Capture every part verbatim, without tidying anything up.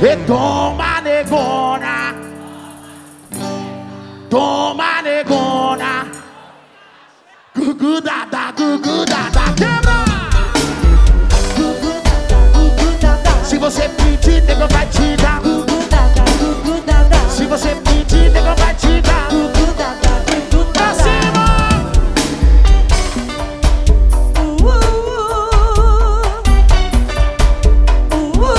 E toma, negona. Toma, negona. Gugu dada, gugu dada, quebra. Gugu dada, gugu dada. Se você pedir, nego vai te dar. Gugu dada, gugu dada. Se você pedir, nego vai te dar. Gugu dada, gugu Pra dada. cima. Uh, uh, uh, uh,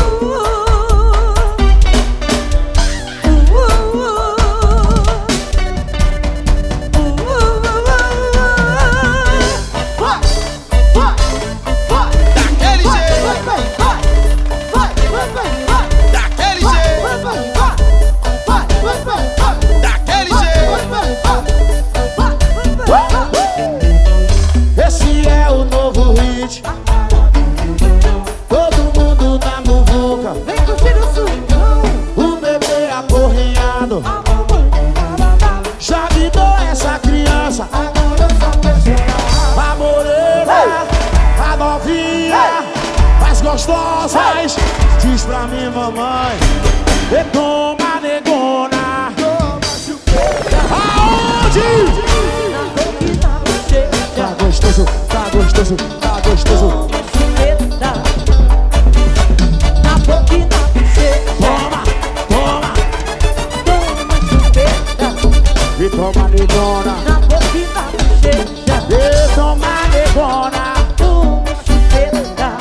Daquele jeito. Daquele jeito. Daquele jeito. Esse é o novo hit. Todo mundo na muvuca. vem curtir o swingão. O bebê aporreado. Já me dou essa criança. A morena, a novinha, as gostosas. Diz pra mim, mamãe. E toma, negona. Aonde? Na boca e na bochecha. Tá gostoso, tá gostoso, tá gostoso. Toma chupeta. Na boca e na bochecha. Toma, toma. Toma chupeta. E toma, negona. Na boca e na bochecha. E toma, negona. Toma chupeta.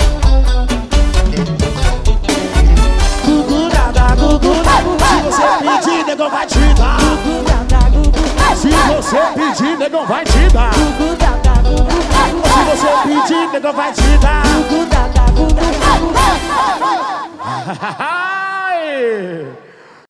Gugu dada, gugu dada. Se você pedir, nego vai te dar. Gugu dada, gugu dada. Se você pedir, nego vai te dar. Gugu dada, gugu dada. Se você pedir, nego vai te dar. Gugu dada, gugu dada. Ai!